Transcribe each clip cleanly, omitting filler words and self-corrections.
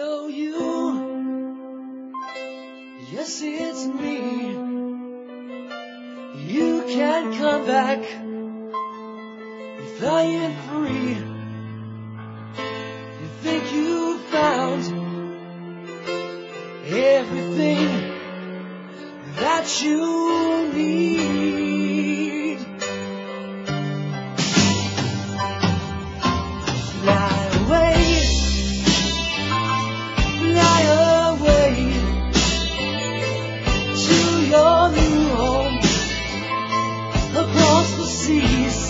Hello, you. Yes, it's me. You can come back. You're flying free. You think you found everything that you need. Fly away, fly away to your new home across the seas.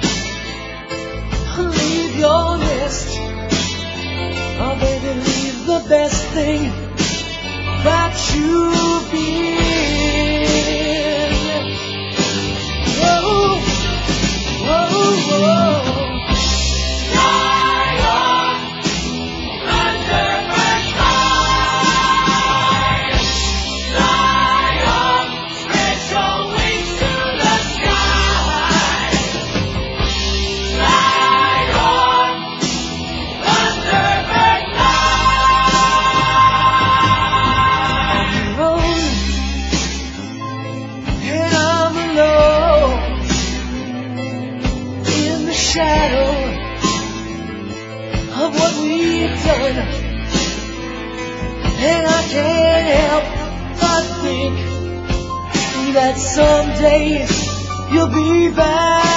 Leave your nest, oh baby, leave the best thing that you've been. Whoa, whoa, whoa. Fly on Thunderbird, fly. Fly on, spread your wings to the sky. Fly on Thunderbird, and I'm alone in the shadow of what we've done, and I can't help but think that someday you'll be back.